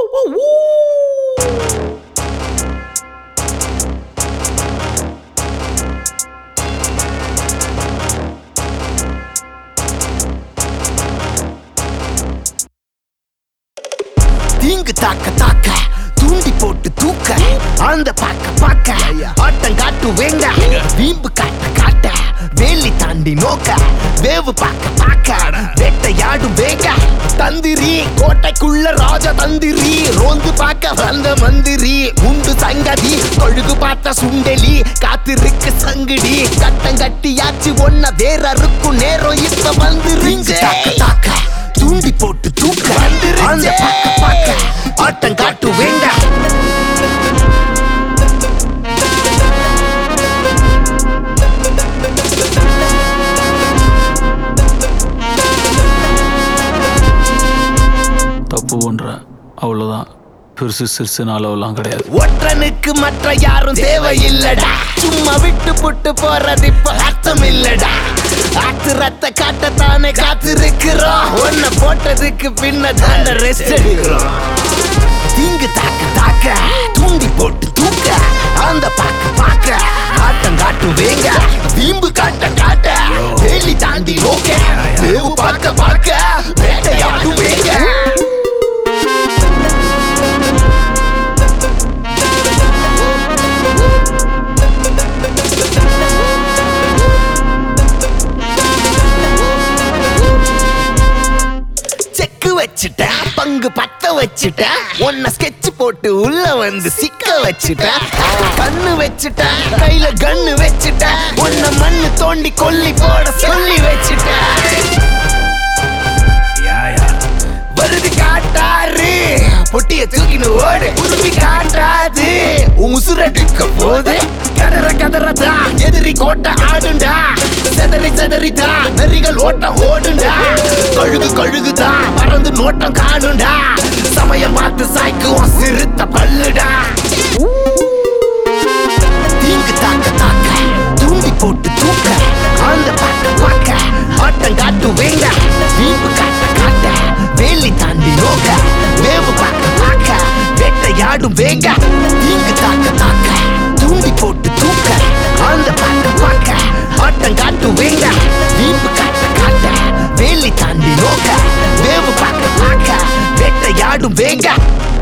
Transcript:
தீங்கு தாக்க தாக்க தூண்டி போட்டு தூக்க அந்த பாக்க பாக்க ஆட்டம் காட்டு வேங்க வீம்பு காட்ட காட்ட வேலி தாண்டி நோக்க வேவு பாக்க பாக்க வேட்டையாடும் வேங்க தந்திரி கோட்டைக்குள்ள ராஜ தந்திரி ரோந்து பாக்க வந்த மந்திரி உண்டு சங்கதி கொழுகு பார்த்த சுண்டலி காத்திருக்கு சங்குடி கட்டம் கட்டியாச்சு ஒன்ன வேற இருக்கும் நேரம் இப்ப வந்துருங்க தாக்க தாக்க தூண்டி போட்டு தூக்க அந்த பாக்க பாக்க ஆட்டம் காட்டு வேண்டாம் தப்பு பண்ற அவ்வளவுதான். பெருசு சிறுசுன்னு அளவெல்லாம் கிடையாது. ஒற்றனுக்கு மற்ற யாரும் தேவையில்லடா. சும்மா விட்டு புட்டு போறது இப்ப அர்த்தம் இல்லடா. ஆத்து ரத்த காட்டத்தானே காத்திருக்கிறோம். ஒன்ன போட்டதுக்கு பின்ன தாண்ட ரெஸ்ட் எடுக்கிறோம். தீங்கு தாக்க தாக்க தூண்டி போட்டு தூக்க அந்த பாக்க பாக்க ஆட்டம் காட்டும் வேங்க வீம்பு காட்ட காட்ட வேலி தாண்டி நோக்க வேவு பார்க்க பார்க்க வேட்டையாடும் வேங்க. வச்சுட்டேன் பங்கு பத்த வச்சுட்டேன் உன்ன ஸ்கெட்ச் போட்டு உள்ள வந்து சிக்க வச்சுட்டேன். கண்ணு வச்சுட்டேன் கையில கண்ணு வச்சுட்டேன் உன்ன மண்ணு தோண்டி கொல்லி போட சொல்லி வச்சுட்டேன். வருது காட்டாரு பொட்டிய தூக்கின்னு ஓடு உருவி காட்டாது உசுரடிக்க போது கதற கதறதா எதிரி கோட்டை ஆடுண்டா செதறி செதறிதா நெறிகள் ஓட்டம் ஓடுண்டா கழுகு கழுகுதா பறந்து நோட்டம் காணுண்டா சமயம் பார்த்து சாய்க்குவோம் சிறுத்த பல்லுடா. தீங்கு தாக்க தாக்க தூண்டி போட்டு தூக்க அந்த பாக்க பாக்க ஆட்டம் காட்டு வேங்க வீம்பு காட்ட காட்ட வேலி தாண்டி நோக்க வேவு பார்க்க பார்க்க வேட்டையாடும் வேங்க. தீங்கு தாக்க தாக்க தூண்டி போட்டு தூக்க அந்த பாக்க பாக்க ஆட்டம் காட்டு வேங்க வீம்பு காட்ட காட்ட வேலி தாண்டி நோக்க வேவு பார்க்க பார்க்க வேட்டையாடும் வேங்க.